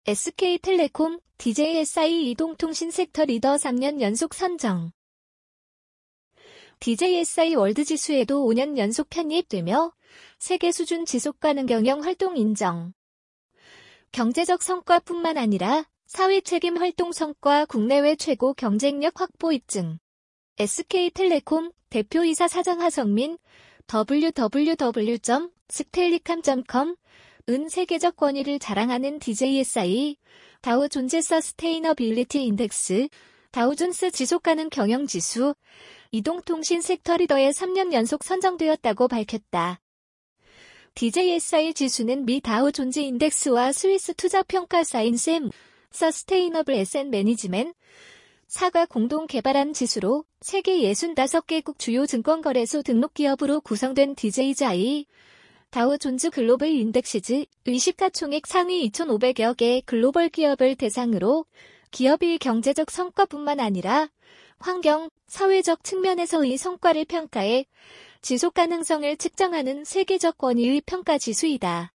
SK텔레콤, DJSI 이동통신 섹터 리더 3년 연속 선정. DJSI 월드지수에도 5년 연속 편입되며 세계 수준 지속가능 경영 활동 인정. 경제적 성과뿐만 아니라 사회 책임 활동 성과 국내외 최고 경쟁력 확보 입증. SK텔레콤 대표이사 사장 하성민 www.sktellicom.com 은 세계적 권위를 자랑하는 DJSI, 다우 존스 서스테이너빌리티 인덱스, 다우존스 지속가능 경영지수, 이동통신 섹터 리더에 3년 연속 선정되었다고 밝혔다. DJSI 지수는 미 다우 존스 인덱스와 스위스 투자평가사인 샘, 서스테이너블 에셋 매니지멘, 사가 공동 개발한 지수로 세계 65개국 주요 증권거래소 등록 기업으로 구성된 DJSI, 다우 존스 글로벌 인덱시즈의 시가총액 상위 2,500여 개의 글로벌 기업을 대상으로 기업의 경제적 성과뿐만 아니라 환경, 사회적 측면에서의 성과를 평가해 지속 가능성을 측정하는 세계적 권위의 평가 지수이다.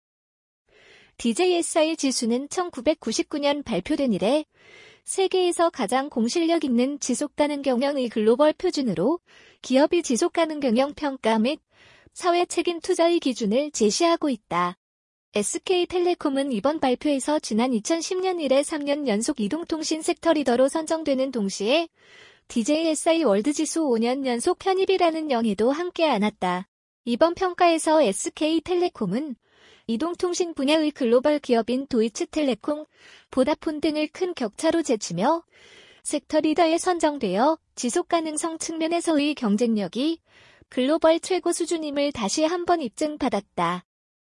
DJSI 지수는 1999년 발표된 이래 세계에서 가장 공실력 있는 지속가능 경영의 글로벌 표준으로 기업의 지속가능 경영 평가 및 사회 책임 투자의 기준을 제시하고 있다. SK텔레콤은 이번 발표에서 지난 2010년 이래 3년 연속 이동통신 섹터 리더로 선정되는 동시에 DJSI 월드지수 5년 연속 편입이라는 영예도 함께 안았다. 이번 평가에서 SK텔레콤은 이동통신 분야의 글로벌 기업인 도이치텔레콤, 보다폰 등을 큰 격차로 제치며 섹터 리더에 선정되어 지속가능성 측면에서의 경쟁력이 글로벌 최고 수준임을 다시 한번 입증받았다.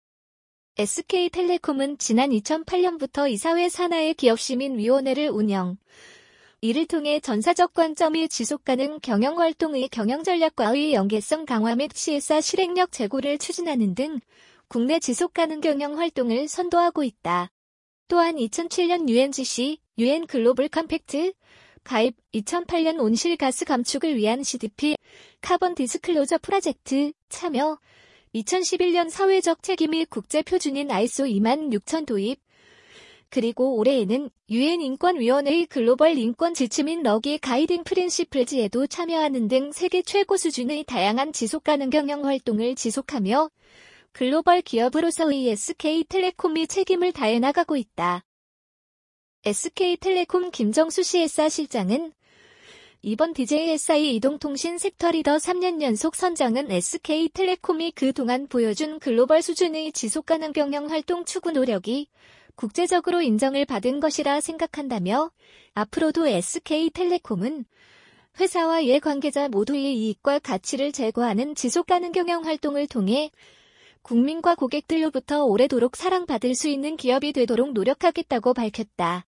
SK텔레콤은 지난 2008년부터 이사회 산하의 기업시민위원회를 운영. 이를 통해 전사적 관점이 지속가능 경영활동의 경영전략과의 연계성 강화 및 CSR 실행력 제고를 추진하는 등 국내 지속가능 경영활동을 선도하고 있다. 또한 2007년 UNGC, UN 글로벌 컴팩트, 가입, 2008년 온실가스 감축을 위한 CDP, 카본 디스클로저 프로젝트, 참여, 2011년 사회적 책임의 국제표준인 ISO 26000 도입, 그리고 올해에는 UN 인권위원회의 글로벌 인권 지침 및 러기 가이딩 프린시플즈에도 참여하는 등 세계 최고 수준의 다양한 지속가능 경영 활동을 지속하며 글로벌 기업으로서의 SK텔레콤이 책임을 다해 나가고 있다. SK텔레콤 김정수 CSR 실장은 이번 DJSI 이동통신 섹터 리더 3년 연속 선정은 SK텔레콤이 그동안 보여준 글로벌 수준의 지속가능 경영 활동 추구 노력이 국제적으로 인정을 받은 것이라 생각한다며 앞으로도 SK텔레콤은 회사와 이해관계자 모두의 이익과 가치를 제고하는 지속가능 경영 활동을 통해 국민과 고객들로부터 오래도록 사랑받을 수 있는 기업이 되도록 노력하겠다고 밝혔다.